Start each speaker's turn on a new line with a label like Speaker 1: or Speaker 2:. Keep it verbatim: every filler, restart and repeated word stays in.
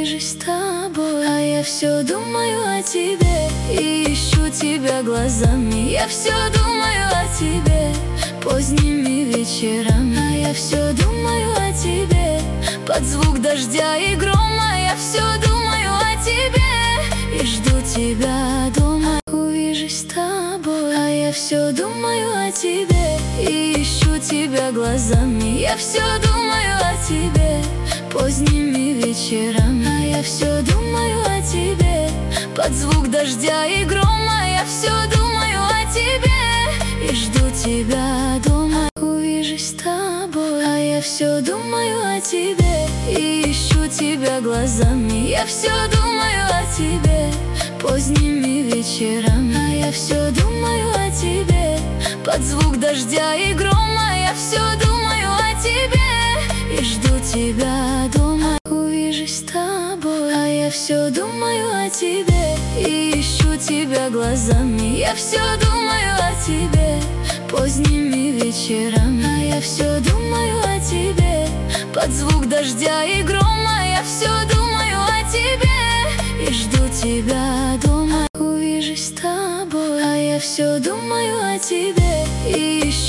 Speaker 1: увижусь с тобой. А я все думаю о тебе и ищу тебя глазами. Я все думаю о тебе поздними вечерами. А я все думаю о тебе под звук дождя и грома. Я все думаю о тебе и жду тебя дома. Увижусь с тобой. А я все думаю о тебе и ищу тебя глазами. Я все думаю о тебе поздними вечерами. А я все думаю о тебе под звук дождя и грома. Я все думаю о тебе и жду тебя дома. Увижусь с тобой. А я все думаю о тебе и ищу тебя глазами. Я все думаю о тебе поздними вечерами. А я все думаю о тебе под звук дождя и грома. Я все думаю о тебе и жду тебя дома. Увижусь с тобой. А я все думаю о тебе и ищу тебя глазами. Я все думаю о тебе поздними вечерами. А я все думаю о тебе под звук дождя и грома. Я все думаю о тебе и жду тебя дома. Увижусь с тобой. А я все думаю о тебе и ищу